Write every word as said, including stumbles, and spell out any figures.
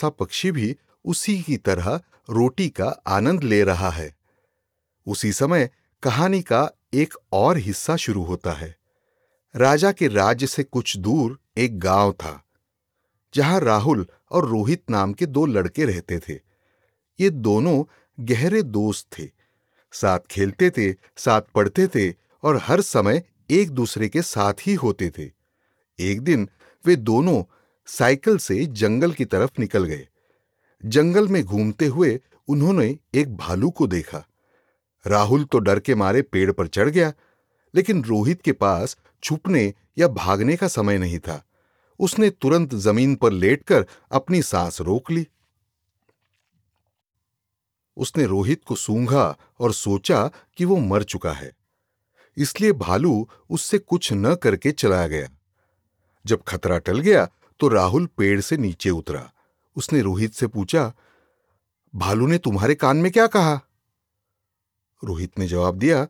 सा पक्षी भी उसी की तरह रोटी का आनंद ले रहा है। उसी समय कहानी का एक और हिस्सा शुरू होता है। राजा के राज्य से कुछ दूर एक गांव था, जहां राहुल और रोहित नाम के दो लड़के रहते थे। ये दोनों गहरे दोस्त थे, साथ खेलते थे, साथ पढ़ते थे और हर समय एक दूसरे के साथ ही होते थे। एक दिन वे दोनों साइकिल से जंगल की तरफ निकल गए। जंगल में घूमते हुए उन्होंने एक भालू को देखा। राहुल तो डर के मारे पेड़ पर चढ़ गया, लेकिन रोहित के पास छुपने या भागने का समय नहीं था। उसने तुरंत जमीन पर लेटकर अपनी सांस रोक ली। उसने रोहित को सूंघा और सोचा कि वो मर चुका है, इसलिए भालू उससे कुछ न करके चला गया। जब खतरा टल गया तो राहुल पेड़ से नीचे उतरा। उसने रोहित से पूछा, भालू ने तुम्हारे कान में क्या कहा? रोहित ने जवाब दिया,